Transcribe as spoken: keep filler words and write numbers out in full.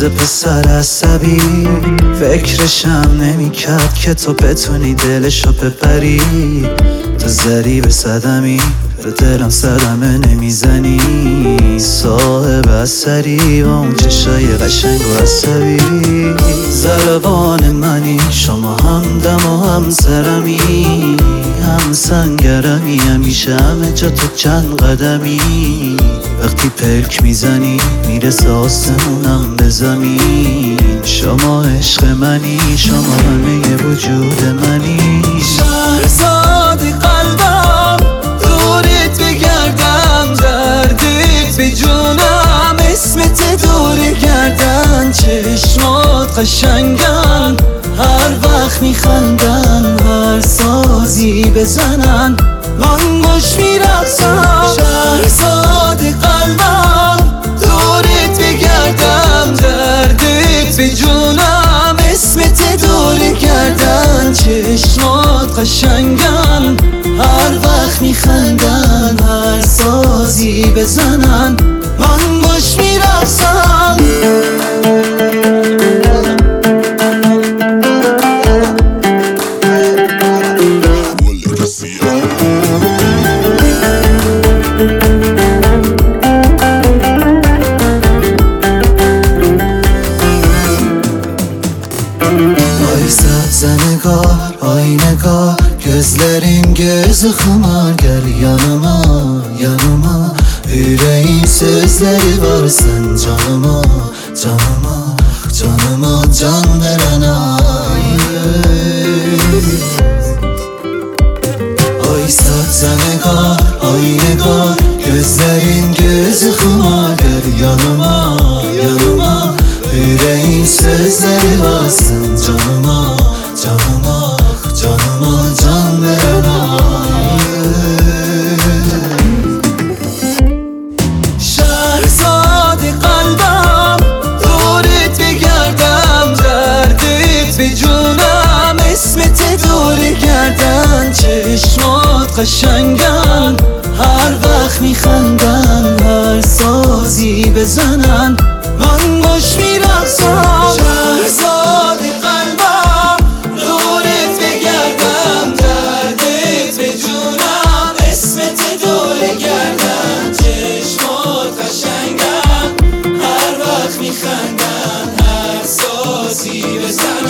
مثل پسر عصبی، فکرشم نمی کرد که تو بتونی دلشو ببری. تو زری به صدمی، به دلم صدمه نمیزنی. صاحب اثری و اون چشای قشنگ و عصبی. ضربان منی، شما هم دم و هم سرمی، هم سنگرمی، همیشه همه جا تو چند قدمی. وقتی پلک میزنی میرسه آسمونم به زمین. شما عشق منی، شما همه وجود منی. شهرزاد قلبم، دورت بگردم، دردت به جونم، اسمت دور گردن. چشمات قشنگن، هر وقت میخندن، هر سازی بزنن من باش میرقصم. شهرزاد قلبم، دورت بگردم، دردت به جونم، اسمت دور گردن. چشمات قشنگن، هر وقت میخندن، هر سازی بزنن من باش میرقصم. Ay zənəqar, aynəqar, gözlərin gözü xımar. Gəl yanıma, yanıma, ürəyin sözləri var sən canıma, canıma, canıma can verən ay. Ay zənəqar, aynəqar, gözlərin gözü xımar. Gəl yanıma, yanıma, yüreğin sözleri varsın canıma, canıma, canıma can veren ay. Şehzade kalbim, دورت بگردم، دردت به جونم، اسمت دور گردن. چشمات قشنگن، هر وقت میخندن، هر سازی بزنن من باش میرقصم. شهرزاد قلبم، دورت بگردم، دردت به جونم، اسمت دور گردن. چشمات قشنگن، هر وقت میخندن، هر سازی بزنن